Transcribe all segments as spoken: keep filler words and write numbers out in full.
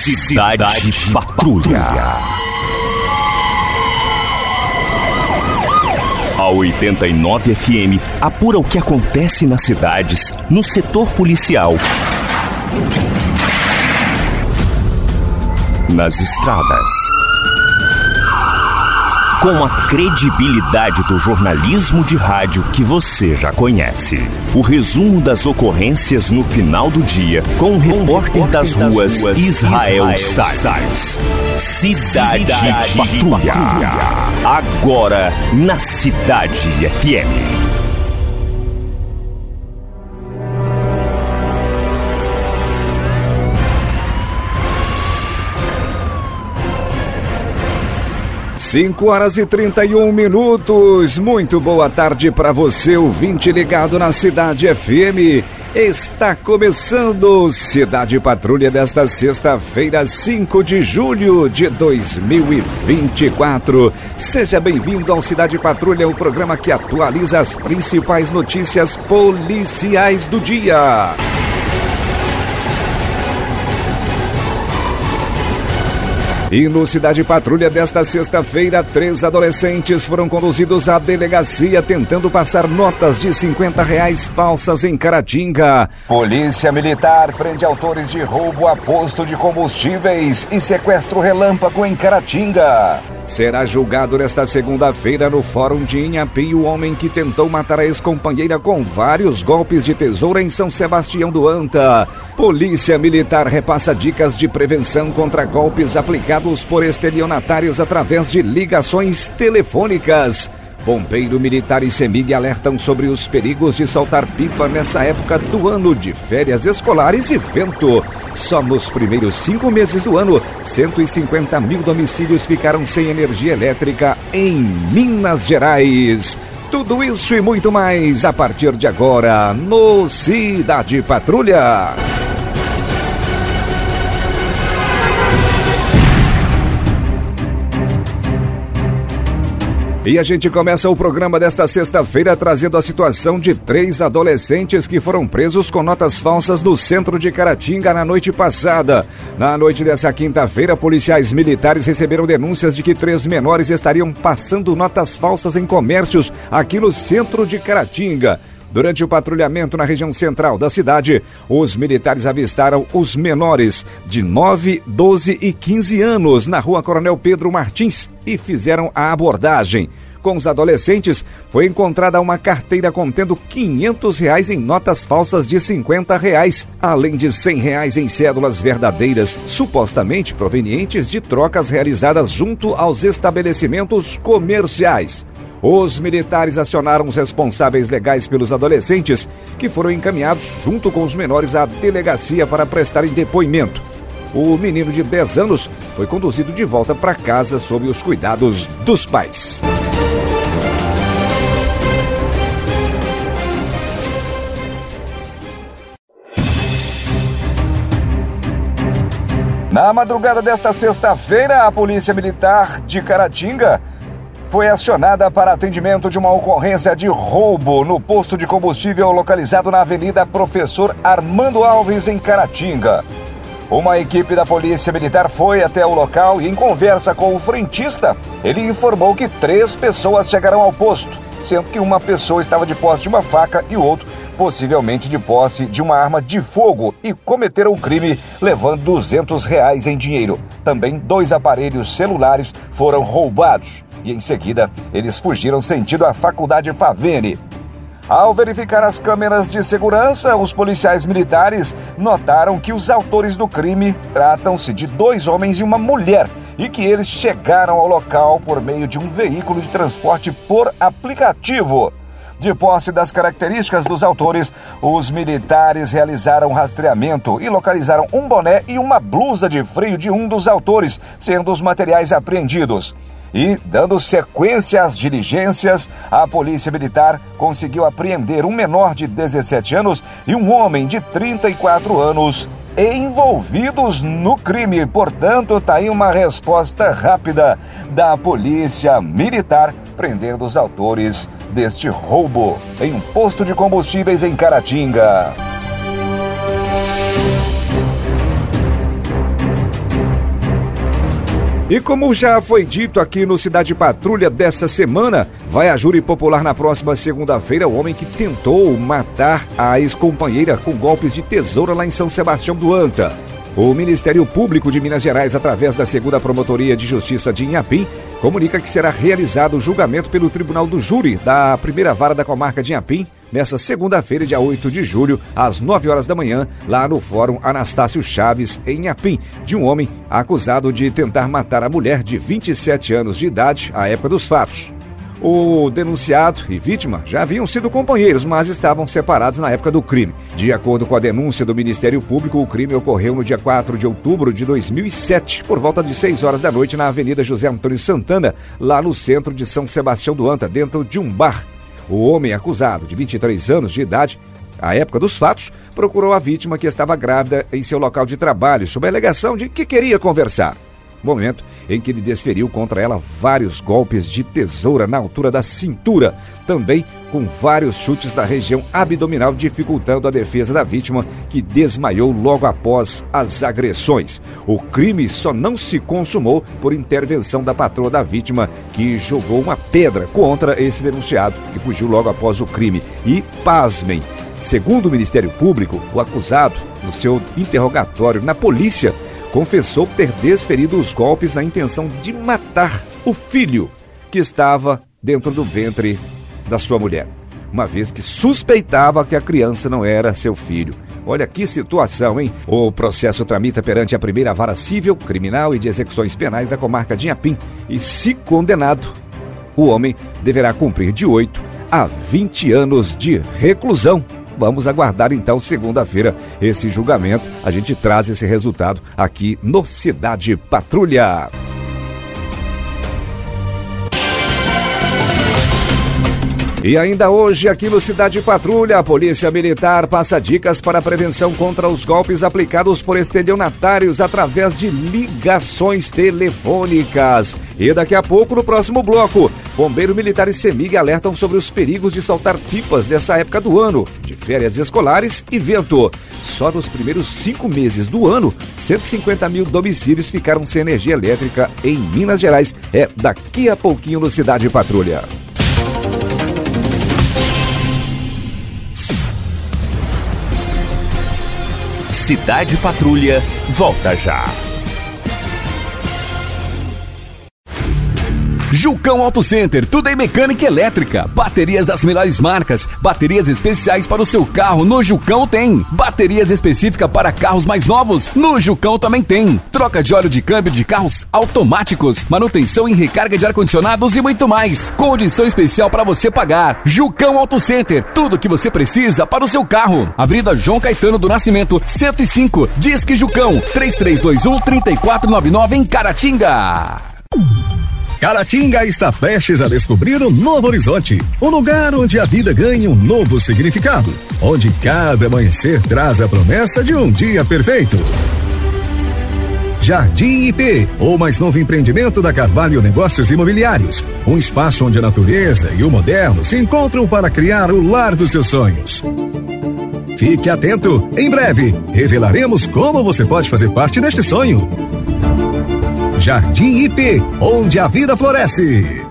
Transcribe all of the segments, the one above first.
Cidade Patrulha. A oitenta e nove F M apura o que acontece nas cidades, no setor policial, nas estradas. Com a credibilidade do jornalismo de rádio que você já conhece. O resumo das ocorrências no final do dia com o repórter das ruas Israel Salles. Cidade Patrulha. Agora na Cidade F M. cinco horas e trinta e um minutos. Muito boa tarde para você, ouvinte ligado na Cidade F M. Está começando Cidade Patrulha desta sexta-feira, cinco de julho de dois mil e vinte e quatro. Seja bem-vindo ao Cidade Patrulha, o programa que atualiza as principais notícias policiais do dia. E no Cidade Patrulha desta sexta-feira, três adolescentes foram conduzidos à delegacia tentando passar notas de cinquenta reais falsas em Caratinga. Polícia Militar prende autores de roubo a posto de combustíveis e sequestro relâmpago em Caratinga. Será julgado nesta segunda-feira no Fórum de Inhapim o homem que tentou matar a ex-companheira com vários golpes de tesoura em São Sebastião do Anta. Polícia Militar repassa dicas de prevenção contra golpes aplicados por estelionatários através de ligações telefônicas. Bombeiro Militar e CEMIG alertam sobre os perigos de soltar pipa nessa época do ano de férias escolares e vento. Só nos primeiros cinco meses do ano, cento e cinquenta mil domicílios ficaram sem energia elétrica em Minas Gerais. Tudo isso e muito mais a partir de agora no Cidade Patrulha. E a gente começa o programa desta sexta-feira trazendo a situação de três adolescentes que foram presos com notas falsas no centro de Caratinga na noite passada. Na noite dessa quinta-feira, policiais militares receberam denúncias de que três menores estariam passando notas falsas em comércios aqui no centro de Caratinga. Durante o patrulhamento na região central da cidade, os militares avistaram os menores de nove, doze e quinze anos na rua Coronel Pedro Martins e fizeram a abordagem. Com os adolescentes, foi encontrada uma carteira contendo quinhentos reais em notas falsas de cinquenta reais, além de cem reais em cédulas verdadeiras, supostamente provenientes de trocas realizadas junto aos estabelecimentos comerciais. Os militares acionaram os responsáveis legais pelos adolescentes, que foram encaminhados junto com os menores à delegacia para prestarem depoimento. O menino de dez anos foi conduzido de volta para casa sob os cuidados dos pais. Na madrugada desta sexta-feira, a Polícia Militar de Caratinga foi acionada para atendimento de uma ocorrência de roubo no posto de combustível localizado na Avenida Professor Armando Alves, em Caratinga. Uma equipe da Polícia Militar foi até o local e, em conversa com o frentista, ele informou que três pessoas chegaram ao posto, sendo que uma pessoa estava de posse de uma faca e o outro possivelmente de posse de uma arma de fogo e cometeram o crime levando duzentos reais em dinheiro. Também dois aparelhos celulares foram roubados. E em seguida, eles fugiram sentido a Faculdade Favene. Ao verificar as câmeras de segurança, os policiais militares notaram que os autores do crime tratam-se de dois homens e uma mulher e que eles chegaram ao local por meio de um veículo de transporte por aplicativo. De posse das características dos autores, os militares realizaram um rastreamento e localizaram um boné e uma blusa de frio de um dos autores, sendo os materiais apreendidos. E, dando sequência às diligências, a Polícia Militar conseguiu apreender um menor de dezessete anos e um homem de trinta e quatro anos envolvidos no crime. Portanto, está aí uma resposta rápida da Polícia Militar, prendendo os autores deste roubo em um posto de combustíveis em Caratinga. E como já foi dito aqui no Cidade Patrulha dessa semana, vai a júri popular na próxima segunda-feira o homem que tentou matar a ex-companheira com golpes de tesoura lá em São Sebastião do Anta. O Ministério Público de Minas Gerais, através da segunda Promotoria de Justiça de Inhapim, comunica que será realizado o julgamento pelo Tribunal do Júri da primeira vara da comarca de Inhapim, nessa segunda-feira, dia oito de julho, às nove horas da manhã, lá no Fórum Anastácio Chaves, em Inhapim, de um homem acusado de tentar matar a mulher de vinte e sete anos de idade à época dos fatos. O denunciado e vítima já haviam sido companheiros, mas estavam separados na época do crime. De acordo com a denúncia do Ministério Público, o crime ocorreu no dia quatro de outubro de dois mil e sete, por volta de seis horas da noite, na Avenida José Antônio Santana, lá no centro de São Sebastião do Anta, dentro de um bar. O homem acusado, de vinte e três anos de idade, à época dos fatos, procurou a vítima, que estava grávida, em seu local de trabalho, sob a alegação de que queria conversar. Momento em que ele desferiu contra ela vários golpes de tesoura na altura da cintura, também com vários chutes na região abdominal, dificultando a defesa da vítima, que desmaiou logo após as agressões. O crime só não se consumou por intervenção da patroa da vítima, que jogou uma pedra contra esse denunciado, que fugiu logo após o crime. E, pasmem, segundo o Ministério Público, o acusado, no seu interrogatório na polícia, confessou ter desferido os golpes na intenção de matar o filho que estava dentro do ventre da sua mulher, uma vez que suspeitava que a criança não era seu filho. Olha que situação, hein? O processo tramita perante a primeira vara civil, criminal e de execuções penais da comarca de Inhapim, e, se condenado, o homem deverá cumprir de oito a vinte anos de reclusão. Vamos aguardar então segunda-feira esse julgamento. A gente traz esse resultado aqui no Cidade Patrulha. E ainda hoje, aqui no Cidade Patrulha, a Polícia Militar passa dicas para a prevenção contra os golpes aplicados por estelionatários através de ligações telefônicas. E daqui a pouco, no próximo bloco, Bombeiro Militar e CEMIG alertam sobre os perigos de soltar pipas nessa época do ano, de férias escolares e vento. Só nos primeiros cinco meses do ano, cento e cinquenta mil domicílios ficaram sem energia elétrica em Minas Gerais. É daqui a pouquinho no Cidade Patrulha. Cidade Patrulha volta já. Jucão Auto Center, tudo em mecânica elétrica, baterias das melhores marcas, baterias especiais para o seu carro, no Jucão tem. Baterias específicas para carros mais novos, no Jucão também tem. Troca de óleo de câmbio de carros automáticos, manutenção e recarga de ar-condicionados e muito mais. Condição especial para você pagar. Jucão Auto Center, tudo que você precisa para o seu carro. Avenida João Caetano do Nascimento, cento e cinco, Disque Jucão, três três dois um, três quatro nove nove em Caratinga. Caratinga está prestes a descobrir um novo horizonte, um lugar onde a vida ganha um novo significado, onde cada amanhecer traz a promessa de um dia perfeito. Jardim I P, o mais novo empreendimento da Carvalho Negócios Imobiliários, um espaço onde a natureza e o moderno se encontram para criar o lar dos seus sonhos. Fique atento, em breve revelaremos como você pode fazer parte deste sonho. Jardim I P, onde a vida floresce.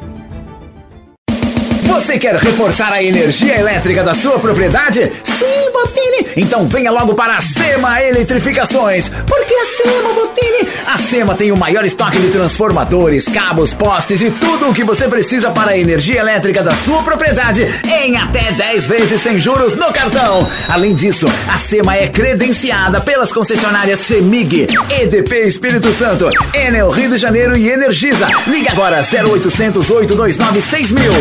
Você quer reforçar a energia elétrica da sua propriedade? Sim, Bottini! Então venha logo para a SEMA Eletrificações. Por que a SEMA, Bottini? A SEMA tem o maior estoque de transformadores, cabos, postes e tudo o que você precisa para a energia elétrica da sua propriedade em até dez vezes sem juros no cartão. Além disso, a SEMA é credenciada pelas concessionárias CEMIG, E D P Espírito Santo, Enel Rio de Janeiro e Energisa. Liga agora zero oitocentos, oito dois nove, seis mil.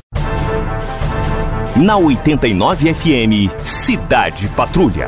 Na oitenta e nove F M, Cidade Patrulha.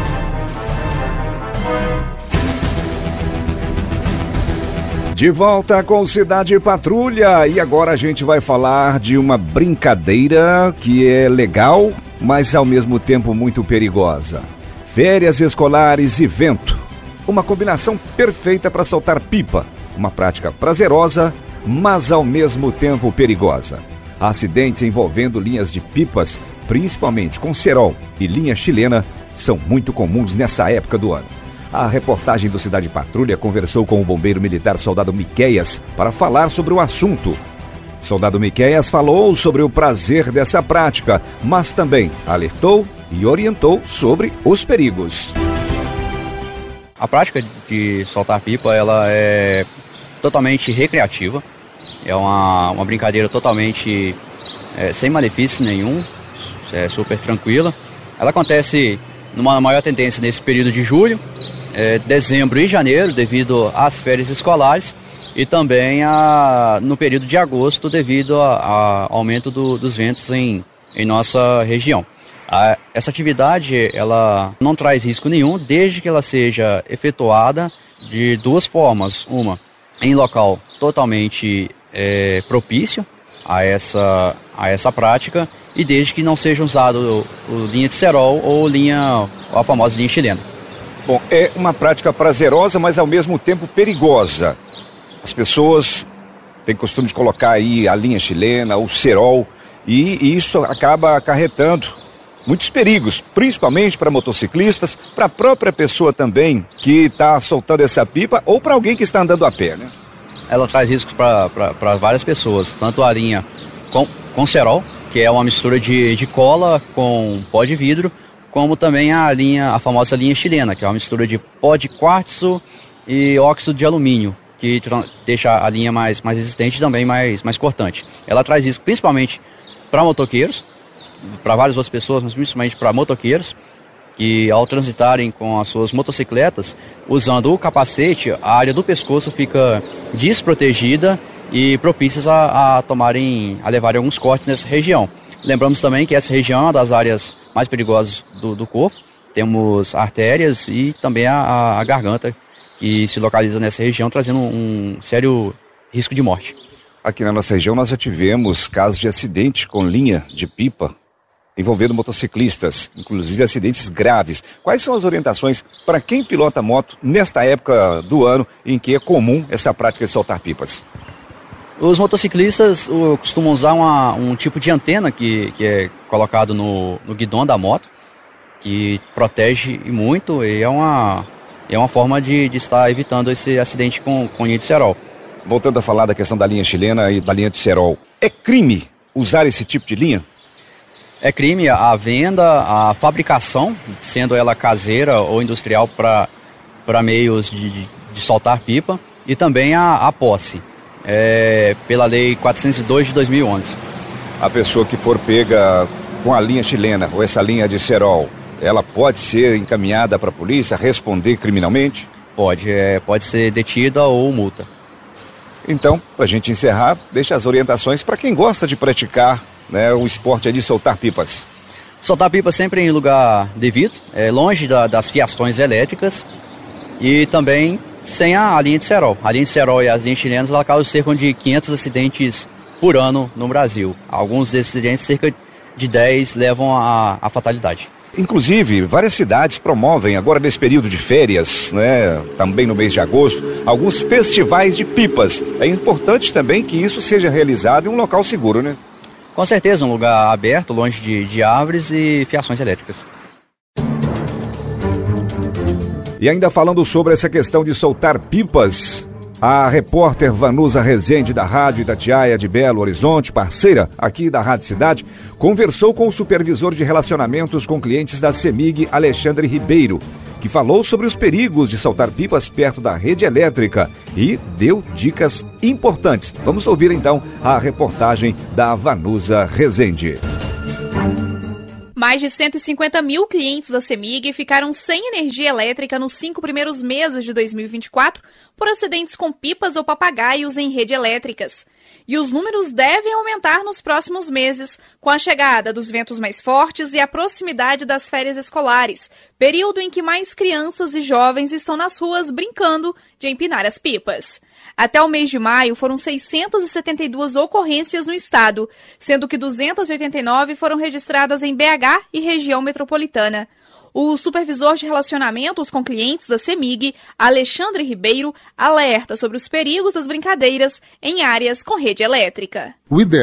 De volta com Cidade Patrulha, e agora a gente vai falar de uma brincadeira que é legal, mas ao mesmo tempo muito perigosa. Férias escolares e vento. Uma combinação perfeita para soltar pipa. Uma prática prazerosa, mas ao mesmo tempo perigosa. Acidentes envolvendo linhas de pipas, principalmente com cerol e linha chilena, são muito comuns nessa época do ano. A reportagem do Cidade Patrulha conversou com o bombeiro militar Soldado Miqueias para falar sobre o assunto. Soldado Miqueias falou sobre o prazer dessa prática, mas também alertou e orientou sobre os perigos. A prática de soltar pipa, ela é totalmente recreativa, é uma, uma brincadeira totalmente é, sem malefício nenhum, é super tranquila. Ela acontece numa maior tendência nesse período de julho, é, dezembro e janeiro, devido às férias escolares, e também a, no período de agosto, devido ao aumento do, dos ventos em, em nossa região. A, essa atividade ela não traz risco nenhum, desde que ela seja efetuada de duas formas. Uma, em local totalmente é, propício a essa, a essa prática, e desde que não seja usado o, o linha de cerol ou linha, a famosa linha chilena. Bom, é uma prática prazerosa, mas ao mesmo tempo perigosa. As pessoas têm costume de colocar aí a linha chilena, o cerol, e isso acaba acarretando muitos perigos, principalmente para motociclistas, para a própria pessoa também que está soltando essa pipa, ou para alguém que está andando a pé, né? Ela traz riscos para várias pessoas, tanto a linha com, com cerol, que é uma mistura de, de cola com pó de vidro, como também a linha, a famosa linha chilena, que é uma mistura de pó de quartzo e óxido de alumínio, que deixa a linha mais, mais resistente e também mais, mais cortante. Ela traz risco principalmente para motoqueiros, para várias outras pessoas, mas principalmente para motoqueiros, que ao transitarem com as suas motocicletas, usando o capacete, a área do pescoço fica desprotegida e propícias a, a tomarem, a levarem alguns cortes nessa região. Lembramos também que essa região é uma das áreas mais perigosas do, do corpo. Temos artérias e também a, a, a garganta, que se localiza nessa região, trazendo um sério risco de morte. Aqui na nossa região nós já tivemos casos de acidente com linha de pipa envolvendo motociclistas, inclusive acidentes graves. Quais são as orientações para quem pilota moto nesta época do ano em que é comum essa prática de soltar pipas? Os motociclistas uh, costumam usar uma, um tipo de antena que, que é colocado no, no guidão da moto, que protege muito e é uma... É uma forma de, de estar evitando esse acidente com, com linha de cerol. Voltando a falar da questão da linha chilena e da linha de cerol, é crime usar esse tipo de linha? É crime a venda, a fabricação, sendo ela caseira ou industrial para meios de, de, de soltar pipa, e também a, a posse, é, pela Lei quatrocentos e dois de dois mil e onze. A pessoa que for pega com a linha chilena ou essa linha de cerol, ela pode ser encaminhada para a polícia, responder criminalmente? Pode, é, pode ser detida ou multa. Então, para a gente encerrar, deixa as orientações para quem gosta de praticar, né, o esporte de soltar pipas. Soltar pipa sempre em lugar devido, é, longe da, das fiações elétricas, e também sem a, a linha de cerol. A linha de cerol e as linhas chilenas, ela causam cerca de quinhentos acidentes por ano no Brasil. Alguns desses acidentes, cerca de dez, levam à fatalidade. Inclusive, várias cidades promovem, agora nesse período de férias, né, também no mês de agosto, alguns festivais de pipas. É importante também que isso seja realizado em um local seguro, né? Com certeza, um lugar aberto, longe de, de árvores e fiações elétricas. E ainda falando sobre essa questão de soltar pipas, a repórter Vanusa Rezende, da Rádio Itatiaia de Belo Horizonte, parceira aqui da Rádio Cidade, conversou com o supervisor de relacionamentos com clientes da CEMIG, Alexandre Ribeiro, que falou sobre os perigos de soltar pipas perto da rede elétrica e deu dicas importantes. Vamos ouvir então a reportagem da Vanusa Rezende. Mais de cento e cinquenta mil clientes da CEMIG ficaram sem energia elétrica nos cinco primeiros meses de dois mil e vinte e quatro por acidentes com pipas ou papagaios em redes elétricas. E os números devem aumentar nos próximos meses, com a chegada dos ventos mais fortes e a proximidade das férias escolares, período em que mais crianças e jovens estão nas ruas brincando de empinar as pipas. Até o mês de maio, foram seiscentas e setenta e duas ocorrências no estado, sendo que duzentas e oitenta e nove foram registradas em B H e região metropolitana. O supervisor de relacionamentos com clientes da CEMIG, Alexandre Ribeiro, alerta sobre os perigos das brincadeiras em áreas com rede elétrica. O ideal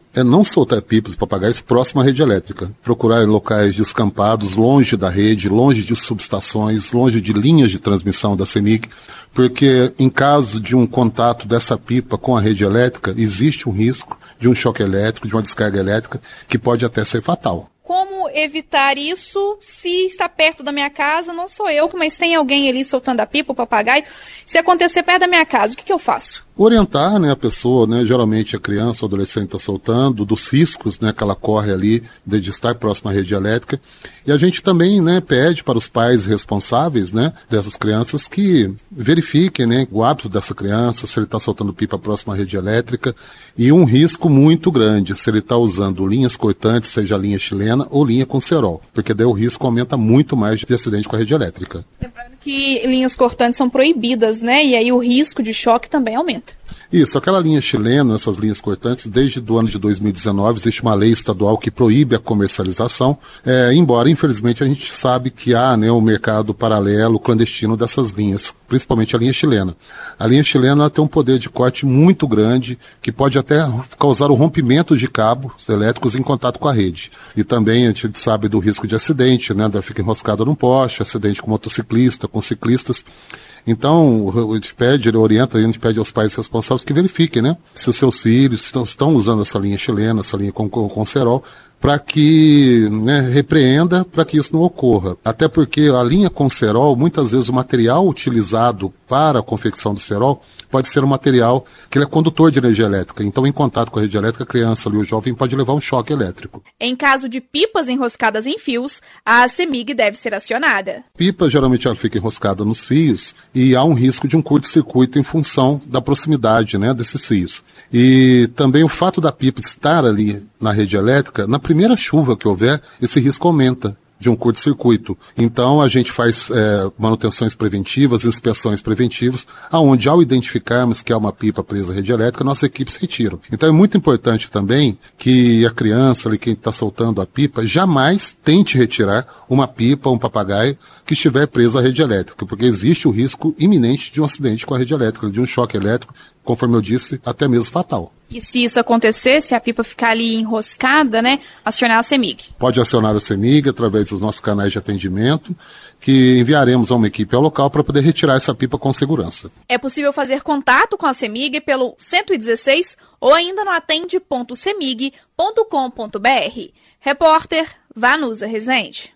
é não soltar pipas e papagaios próximo à rede elétrica. Procurar locais descampados, longe da rede, longe de subestações, longe de linhas de transmissão da CEMIG, porque em caso de um contato dessa pipa com a rede elétrica, existe um risco de um choque elétrico, de uma descarga elétrica, que pode até ser fatal. Como evitar isso se está perto da minha casa? Não sou eu, mas tem alguém ali soltando a pipa, o papagaio. Se acontecer perto da minha casa, o que, que eu faço? Orientar, né, a pessoa, né, geralmente a criança ou adolescente está soltando, dos riscos, né, que ela corre ali de estar próxima à rede elétrica. E a gente também, né, pede para os pais responsáveis, né, dessas crianças que verifiquem, né, o hábito dessa criança, se ele está soltando pipa próxima à rede elétrica. E um risco muito grande, se ele está usando linhas cortantes, seja linha chilena ou linha com cerol, porque daí o risco aumenta muito mais de acidente com a rede elétrica. Lembrando que linhas cortantes são proibidas, né? E aí o risco de choque também aumenta. Isso, aquela linha chilena, essas linhas cortantes, desde o ano de dois mil e dezenove, existe uma lei estadual que proíbe a comercialização, é, embora, infelizmente, a gente sabe que há, né, um mercado paralelo, clandestino dessas linhas, principalmente a linha chilena. A linha chilena ela tem um poder de corte muito grande, que pode até causar o rompimento de cabos elétricos em contato com a rede. E também a gente sabe do risco de acidente, né, da fica enroscada num poste, acidente com motociclista, com ciclistas. Então, a gente pede, ele orienta, a gente pede aos pais responsáveis que verifiquem, né, se os seus filhos estão, estão usando essa linha chilena, essa linha com, com, com cerol, para que, né, repreenda, para que isso não ocorra. Até porque a linha com cerol, muitas vezes o material utilizado para a confecção do cerol pode ser um material que ele é condutor de energia elétrica. Então, em contato com a rede elétrica, a criança ali, o jovem pode levar um choque elétrico. Em caso de pipas enroscadas em fios, a CEMIG deve ser acionada. Pipa, geralmente, ela fica enroscada nos fios e há um risco de um curto-circuito em função da proximidade, né, desses fios. E também o fato da pipa estar ali na rede elétrica, na primeira chuva que houver, esse risco aumenta de um curto-circuito. Então, a gente faz é, manutenções preventivas, inspeções preventivas, aonde, ao identificarmos que há uma pipa presa à rede elétrica, nossas equipes retiram. Então, é muito importante também que a criança, ali, quem está soltando a pipa, jamais tente retirar uma pipa ou um papagaio que estiver preso à rede elétrica, porque existe o risco iminente de um acidente com a rede elétrica, de um choque elétrico, conforme eu disse, até mesmo fatal. E se isso acontecer, se a pipa ficar ali enroscada, né, acionar a CEMIG? Pode acionar a CEMIG através dos nossos canais de atendimento, que enviaremos a uma equipe ao local para poder retirar essa pipa com segurança. É possível fazer contato com a CEMIG pelo cento e dezesseis ou ainda no atende ponto cemig ponto com ponto br. Repórter Vanusa Rezende.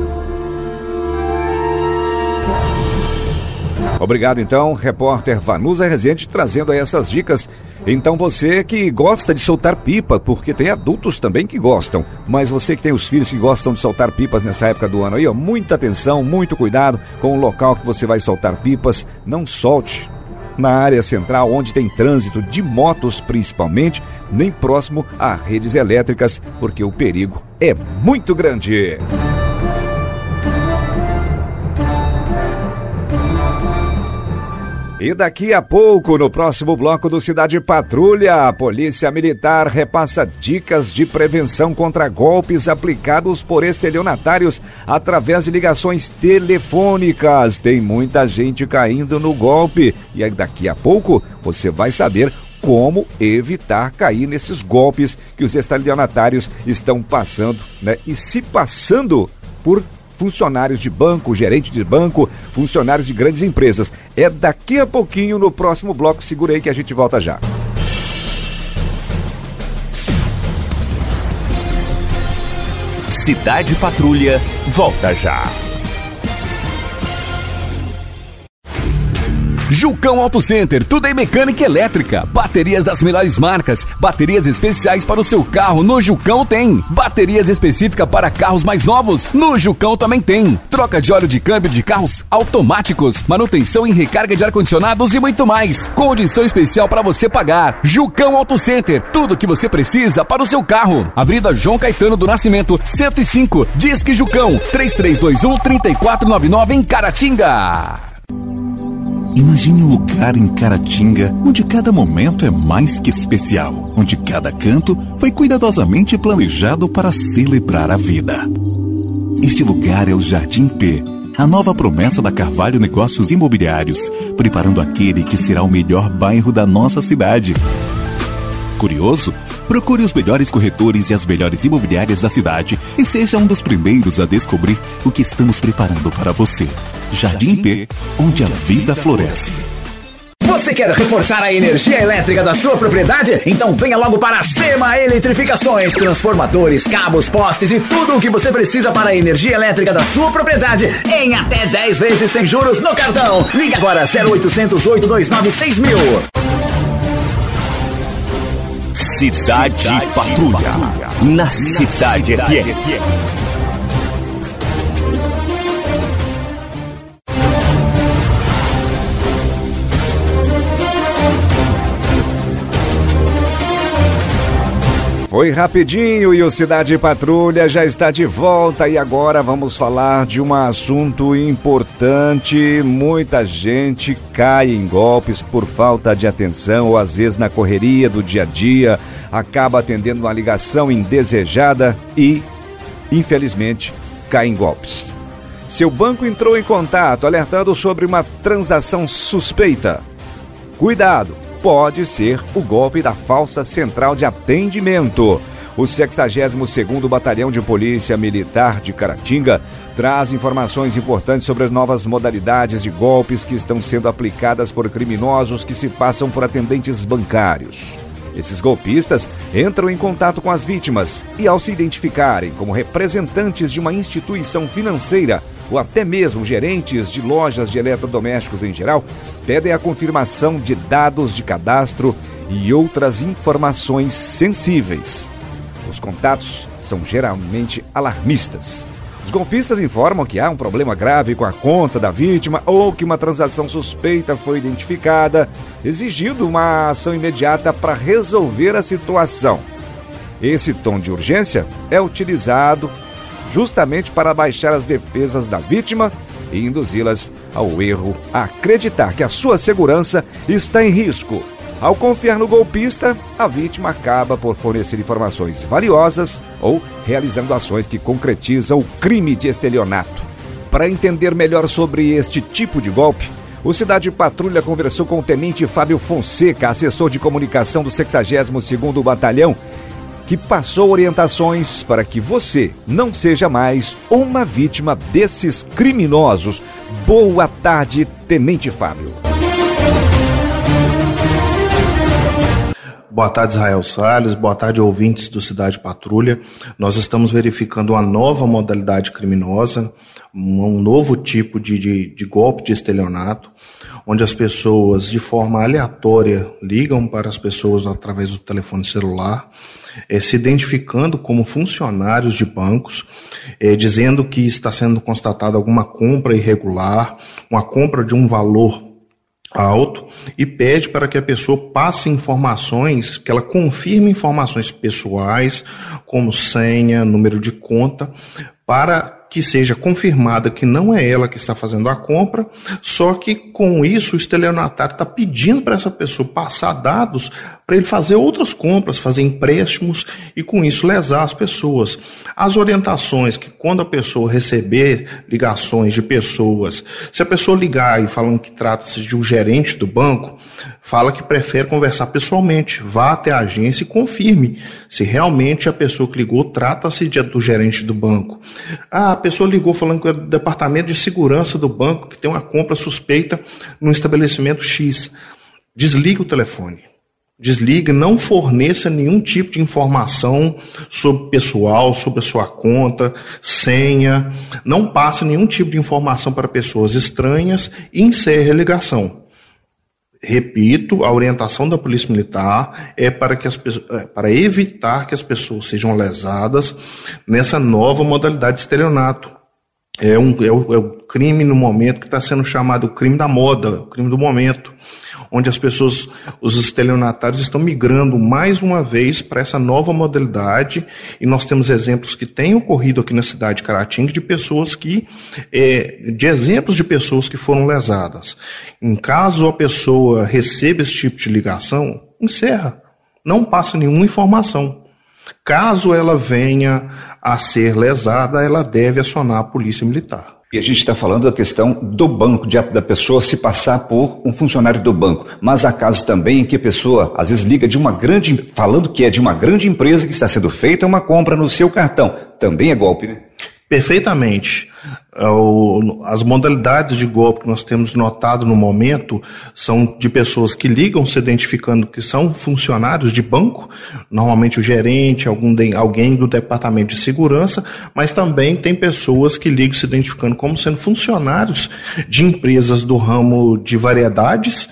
Obrigado, então, repórter Vanusa Rezende, trazendo aí essas dicas. Então, você que gosta de soltar pipa, porque tem adultos também que gostam, mas você que tem os filhos que gostam de soltar pipas nessa época do ano aí, ó, muita atenção, muito cuidado com o local que você vai soltar pipas. Não solte na área central, onde tem trânsito de motos principalmente, nem próximo a redes elétricas, porque o perigo é muito grande. E daqui a pouco, no próximo bloco do Cidade Patrulha, a Polícia Militar repassa dicas de prevenção contra golpes aplicados por estelionatários através de ligações telefônicas. Tem muita gente caindo no golpe. E aí daqui a pouco você vai saber como evitar cair nesses golpes que os estelionatários estão passando, né? E se passando por funcionários de banco, gerente de banco, funcionários de grandes empresas. É daqui a pouquinho no próximo bloco. Segura aí que a gente volta já. Cidade Patrulha volta já. Jucão Auto Center, tudo em mecânica elétrica, baterias das melhores marcas, baterias especiais para o seu carro, no Jucão tem. Baterias específicas para carros mais novos, no Jucão também tem. Troca de óleo de câmbio de carros automáticos, manutenção e recarga de ar-condicionados e muito mais. Condição especial para você pagar. Jucão Auto Center, tudo que você precisa para o seu carro. Avenida João Caetano do Nascimento, cento e cinco, Disque Jucão, três três dois um, três quatro nove nove em Caratinga. Imagine um lugar em Caratinga onde cada momento é mais que especial, onde cada canto foi cuidadosamente planejado para celebrar a vida. Este lugar é o Jardim P, a nova promessa da Carvalho Negócios Imobiliários, preparando aquele que será o melhor bairro da nossa cidade. Curioso? Procure os melhores corretores e as melhores imobiliárias da cidade e seja um dos primeiros a descobrir o que estamos preparando para você. Jardim P, onde a vida floresce. Você quer reforçar a energia elétrica da sua propriedade? Então venha logo para a SEMA Eletrificações. Transformadores, cabos, postes e tudo o que você precisa para a energia elétrica da sua propriedade em até dez vezes sem juros no cartão. Ligue agora zero oitocentos, oito dois nove, seis mil. Cidade, Cidade Patrulha, Patrulha, na Cidade F M. Foi rapidinho e o Cidade Patrulha já está de volta e agora vamos falar de um assunto importante. Muita gente cai em golpes por falta de atenção ou às vezes na correria do dia a dia, acaba atendendo uma ligação indesejada e, infelizmente, cai em golpes. Seu banco entrou em contato alertando sobre uma transação suspeita. Cuidado! Pode ser o golpe da falsa central de atendimento. O sexagésimo segundo Batalhão de Polícia Militar de Caratinga traz informações importantes sobre as novas modalidades de golpes que estão sendo aplicadas por criminosos que se passam por atendentes bancários. Esses golpistas entram em contato com as vítimas e, ao se identificarem como representantes de uma instituição financeira ou até mesmo gerentes de lojas de eletrodomésticos em geral, pedem a confirmação de dados de cadastro e outras informações sensíveis. Os contatos são geralmente alarmistas. Os golpistas informam que há um problema grave com a conta da vítima ou que uma transação suspeita foi identificada, exigindo uma ação imediata para resolver a situação. Esse tom de urgência é utilizado justamente para baixar as defesas da vítima e induzi-las ao erro, a acreditar que a sua segurança está em risco. Ao confiar no golpista, a vítima acaba por fornecer informações valiosas ou realizando ações que concretizam o crime de estelionato. Para entender melhor sobre este tipo de golpe, o Cidade Patrulha conversou com o Tenente Fábio Fonseca, assessor de comunicação do sexagésimo segundo Batalhão, que passou orientações para que você não seja mais uma vítima desses criminosos. Boa tarde, Tenente Fábio. Boa tarde, Israel Salles. Boa tarde, ouvintes do Cidade Patrulha. Nós estamos verificando uma nova modalidade criminosa, um novo tipo de, de, de golpe de estelionato, onde as pessoas, de forma aleatória, ligam para as pessoas através do telefone celular, é, se identificando como funcionários de bancos, é, dizendo que está sendo constatada alguma compra irregular, uma compra de um valor alto, e pede para que a pessoa passe informações, que ela confirme informações pessoais, como senha, número de conta, para que seja confirmada que não é ela que está fazendo a compra, só que com isso o estelionatário está pedindo para essa pessoa passar dados para ele fazer outras compras, fazer empréstimos e com isso lesar as pessoas. As orientações que quando a pessoa receber ligações de pessoas, se a pessoa ligar e falando que trata-se de um gerente do banco, fala que prefere conversar pessoalmente, vá até a agência e confirme se realmente a pessoa que ligou trata-se de, do gerente do banco. Ah, a pessoa ligou falando que é do departamento de segurança do banco, que tem uma compra suspeita no estabelecimento X. Desliga o telefone. Desliga, não forneça nenhum tipo de informação sobre o pessoal, sobre a sua conta, senha. Não passe nenhum tipo de informação para pessoas estranhas e encerre a ligação. Repito, a orientação da Polícia Militar é para, que as, para evitar que as pessoas sejam lesadas nessa nova modalidade de estelionato. É, um, é, o, é o crime no momento que está sendo chamado o crime da moda, o crime do momento, onde as pessoas, os estelionatários estão migrando mais uma vez para essa nova modalidade, e nós temos exemplos que têm ocorrido aqui na cidade de Caratinga de pessoas que, é, de exemplos de pessoas que foram lesadas. Em caso a pessoa receba esse tipo de ligação, encerra, não passa nenhuma informação. Caso ela venha a ser lesada, ela deve acionar a Polícia Militar. E a gente está falando da questão do banco, de, da pessoa se passar por um funcionário do banco. Mas há casos também em que a pessoa, às vezes, liga de uma grande, falando que é de uma grande empresa que está sendo feita uma compra no seu cartão. Também é golpe, né? Perfeitamente. As modalidades de golpe que nós temos notado no momento são de pessoas que ligam se identificando que são funcionários de banco, normalmente o gerente, algum de, alguém do departamento de segurança, mas também tem pessoas que ligam se identificando como sendo funcionários de empresas do ramo de variedades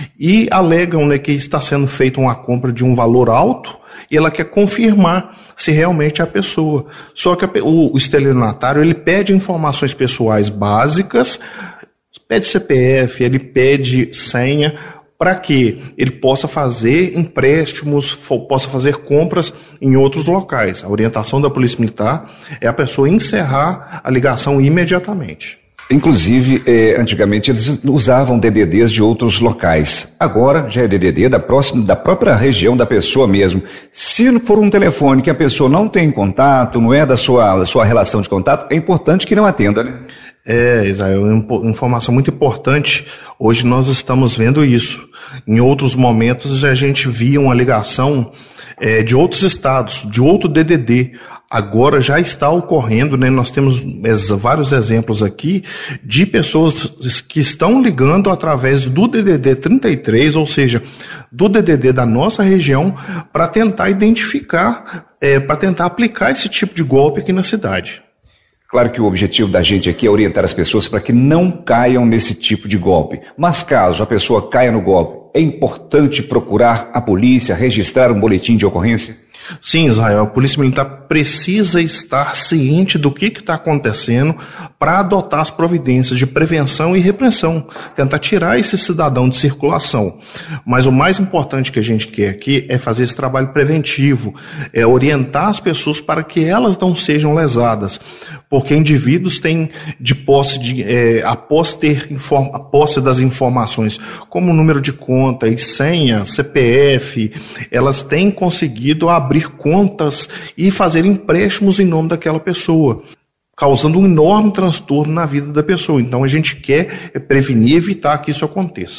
e alegam, né, que está sendo feita uma compra de um valor alto e ela quer confirmar se realmente é a pessoa. Só que a, o, o estelionatário, ele pede informações pessoais básicas, pede C P F, ele pede senha, para que ele possa fazer empréstimos, for, possa fazer compras em outros locais. A orientação da Polícia Militar é a pessoa encerrar a ligação imediatamente. Inclusive, eh, antigamente eles usavam D D Ds de outros locais. Agora já é D D D da, próxima, da própria região da pessoa mesmo. Se for um telefone que a pessoa não tem contato, não é da sua, da sua relação de contato, é importante que não atenda, né? É, Israel, uma informação muito importante. Hoje nós estamos vendo isso. Em outros momentos a gente via uma ligação é, de outros estados, de outro D D D. Agora já está ocorrendo, né? Nós temos vários exemplos aqui de pessoas que estão ligando através do D D D trinta e três, ou seja, do D D D da nossa região, para tentar identificar, é, para tentar aplicar esse tipo de golpe aqui na cidade. Claro que o objetivo da gente aqui é orientar as pessoas para que não caiam nesse tipo de golpe. Mas caso a pessoa caia no golpe, é importante procurar a polícia, registrar um boletim de ocorrência? Sim, Israel, a Polícia Militar precisa estar ciente do que está acontecendo para adotar as providências de prevenção e repressão, tentar tirar esse cidadão de circulação. Mas o mais importante que a gente quer aqui é fazer esse trabalho preventivo, é orientar as pessoas para que elas não sejam lesadas, porque indivíduos têm de posse, de, é, após ter inform, a posse das informações, como número de conta e senha, C P F, elas têm conseguido abrir contas e fazer empréstimos em nome daquela pessoa, causando um enorme transtorno na vida da pessoa. Então a gente quer prevenir e evitar que isso aconteça.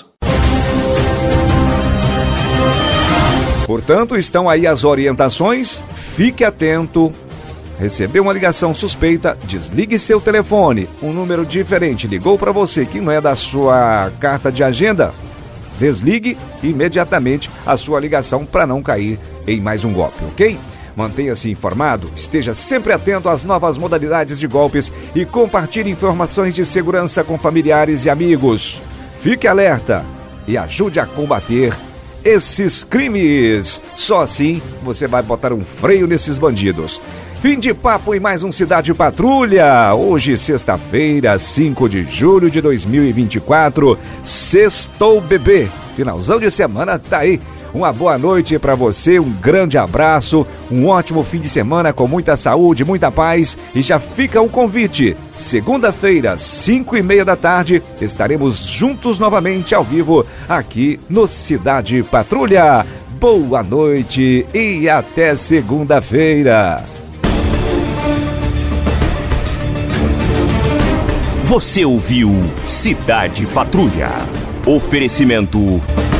Portanto, estão aí as orientações, fique atento. Recebeu uma ligação suspeita, desligue seu telefone. Um número diferente ligou para você que não é da sua carta de agenda. Desligue imediatamente a sua ligação para não cair em mais um golpe, ok? Mantenha-se informado, esteja sempre atento às novas modalidades de golpes e compartilhe informações de segurança com familiares e amigos. Fique alerta e ajude a combater esses crimes. Só assim você vai botar um freio nesses bandidos. Fim de papo em mais um Cidade Patrulha. Hoje, sexta-feira, cinco de julho de dois mil e vinte e quatro. Sextou, bebê. Finalzão de semana tá aí. Uma boa noite para você, um grande abraço, um ótimo fim de semana com muita saúde, muita paz. E já fica o convite. Segunda-feira, cinco e meia da tarde, estaremos juntos novamente ao vivo aqui no Cidade Patrulha. Boa noite e até segunda-feira. Você ouviu Cidade Patrulha. Oferecimento.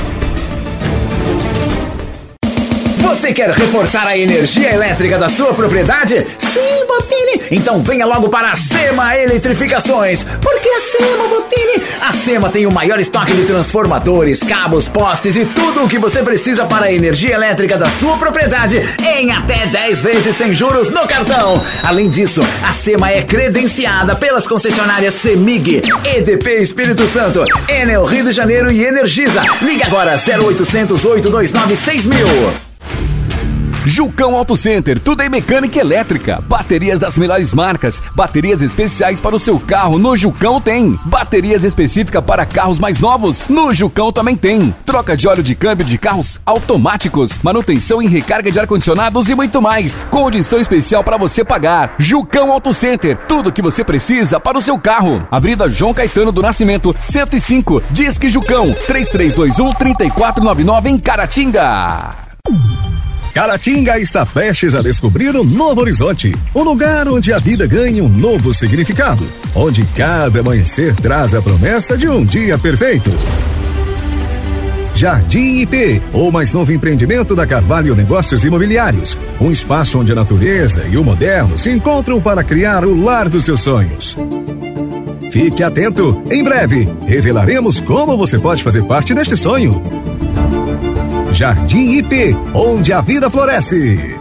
Você quer reforçar a energia elétrica da sua propriedade? Sim, Bottini! Então venha logo para a SEMA Eletrificações. Porque a SEMA, Bottini? A SEMA tem o maior estoque de transformadores, cabos, postes e tudo o que você precisa para a energia elétrica da sua propriedade em até dez vezes sem juros no cartão. Além disso, a SEMA é credenciada pelas concessionárias CEMIG, E D P Espírito Santo, Enel Rio de Janeiro e Energisa. Liga agora zero oitocentos, oito dois nove, seis mil. Jucão Auto Center, tudo em mecânica elétrica, baterias das melhores marcas, baterias especiais para o seu carro, no Jucão tem. Baterias específicas para carros mais novos, no Jucão também tem. Troca de óleo de câmbio de carros automáticos, manutenção e recarga de ar-condicionados e muito mais. Condição especial para você pagar. Jucão Auto Center, tudo que você precisa para o seu carro. Avenida João Caetano do Nascimento, cento e cinco, Disque Jucão, três três dois um, três quatro nove nove em Caratinga. Caratinga está prestes a descobrir um novo horizonte, um lugar onde a vida ganha um novo significado, onde cada amanhecer traz a promessa de um dia perfeito. Jardim I P, o mais novo empreendimento da Carvalho Negócios Imobiliários, um espaço onde a natureza e o moderno se encontram para criar o lar dos seus sonhos. Fique atento, em breve revelaremos como você pode fazer parte deste sonho. Jardim I P, onde a vida floresce.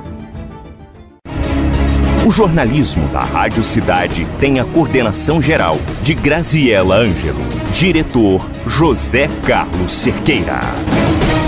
O jornalismo da Rádio Cidade tem a coordenação geral de Graziela Ângelo, diretor José Carlos Cerqueira.